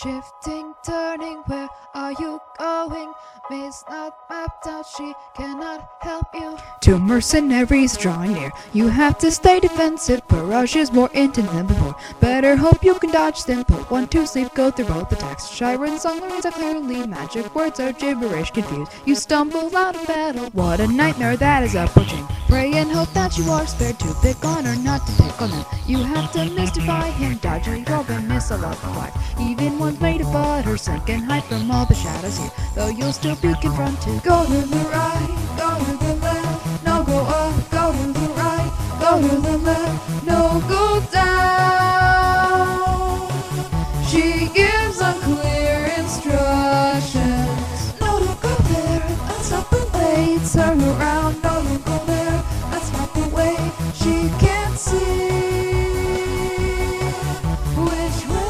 Shifting, turning, where are you going? Maze not mapped out, she cannot help you. Two mercenaries drawing near, you have to stay defensive. Barrage is more intimate than before. Better hope you can dodge them. Put one to sleep, go through both attacks. Shyren's song lyrics are clearly magic, words are gibberish confused. You stumble out of battle, what a nightmare that is approaching. Pray and hope that you are spared to pick on or not to pick on them. You have to mystify him, dodge and roll and miss a lot of fire. Even one's made of butter, sink and hide from all the shadows here. Though you'll still be confronted. Go to the right, go to the left, no go up, go to the right, go to the left, no go down. She gives unclear instructions. No, don't go there, that's not the way. Turn around, no, don't go there, that's not the way. She can't see which way.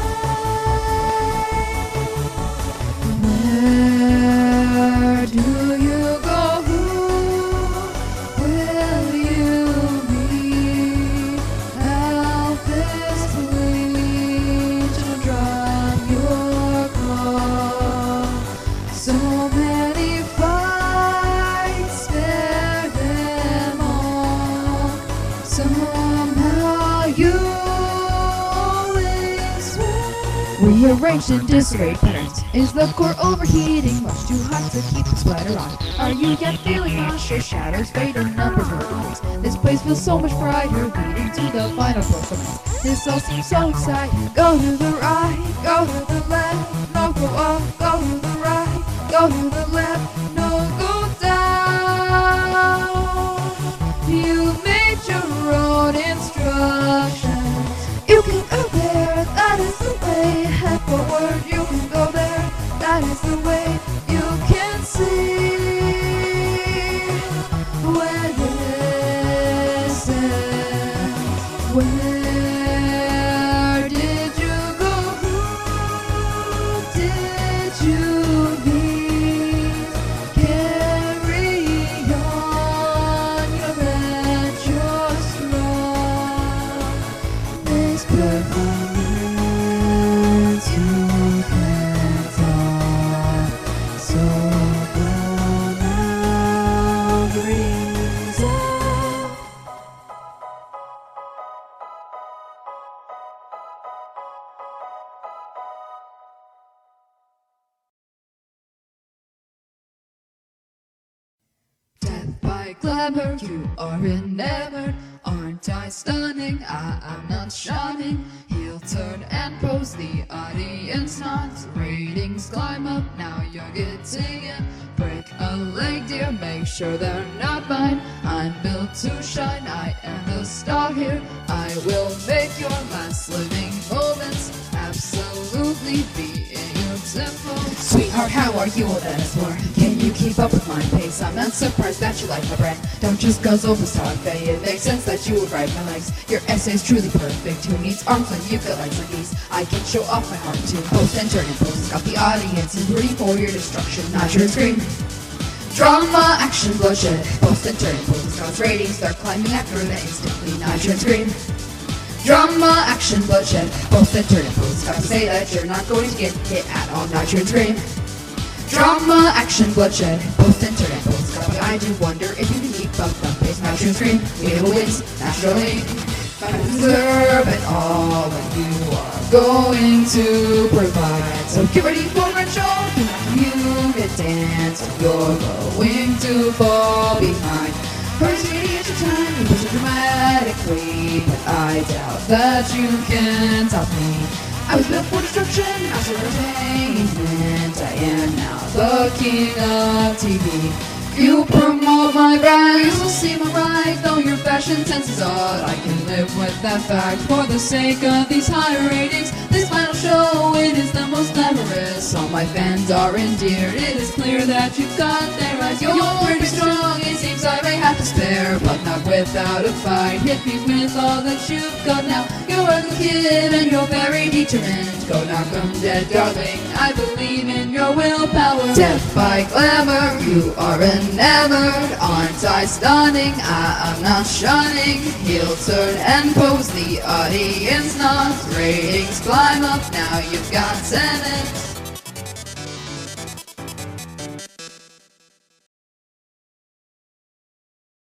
Where do you go? Who will you meet? Help this plea to drop your call. So many fights, spare them all. Somehow you always win. Rearranged in disarrayed patterns. Is the core overheating? Much too hot to keep the sweater on. Are you yet feeling nauseous? Shadows fade and numbers are decreased. This place feels so much brighter, leading to the final performance. This all seems so exciting. Go to the right, go to the left, no go up, go to the right, go to the left, no go down. You made your own instructions. You can go there, that is the way. Head forward, you can go there, that is the way. You can see where this ends. Where did you go? Who did you meet? Carry on, you bet you're strong. This performance you can't talk. So go now, breeze up. Death by glamour, you are enamored. Aren't I stunning? I'm not shunning. Heel turn and pose, the audience nods. Ratings climb up, now you're getting in. Break a leg, dear, make sure they're not mine. I'm built to shine, I am the star here. I will make your last living moments absolutely be in your temple. Sweetheart, how are you? That is more. Can you keep up with my pace? I'm not surprised that you like my brand. Don't just guzzle the Starfay. It makes sense that you would ride my legs. Your essay's truly perfect. Who needs arms when you've got legs like these? I can show off my heart too. Post and turn and post. Got the audience is rooting for your destruction. Not your scream. Drama, action, bloodshed. Post and turn and post. God's ratings start climbing after that instantly. Not your scream. Drama, action, bloodshed. Post and turn and post. Got to say that you're not going to get hit at all. Not your scream. Drama, action, bloodshed. Post and turn and post. Got me, I do wonder if you can keep up the pace. Not your scream. It wins naturally. I deserve it all that you are going to provide. So get ready for a show. You can dance. You're going to fall behind. First, you get your time. You push it dramatically, but I doubt that you can top me. I was built for destruction, not for entertainment. I am now the king of TV. You promote my values, will seem alright. Though your fashion sense is odd, I can live with that fact. For the sake of these higher ratings, this final show, it is the most glamorous. All my fans are endeared. It is clear that you've got their eyes. You're pretty strong, it seems I I have to spare, but not without a fight. Hit me with all that you've got now. You're the kid and you're very determined. Go knock 'em dead, darling. I believe in your willpower. Death by glamour, you are enamored. Aren't I stunning? I'm not shunning. Heel turn and pose, the audience nods. Ratings climb up, now you've got tenants.